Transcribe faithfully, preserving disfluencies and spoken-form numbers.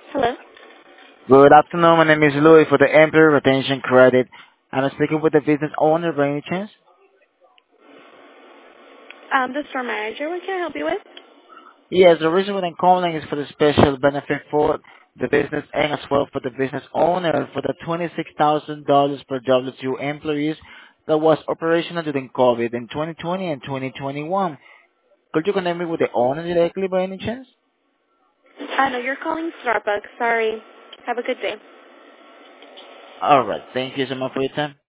Hello. Good afternoon. My name is Louis for the Employee Retention Credit. I'm speaking with the business owner by any chance? Um, the store manager. What can I help you with? Yes, the reason why I'm calling is for the special benefit for the business and as well for the business owner for the twenty-six thousand dollars per W two employees that was operational during COVID in twenty twenty and twenty twenty-one. Could you connect me with the owner directly by any chance? I know you're calling Starbucks. Sorry. Have a good day. All right. Thank you so much for your time.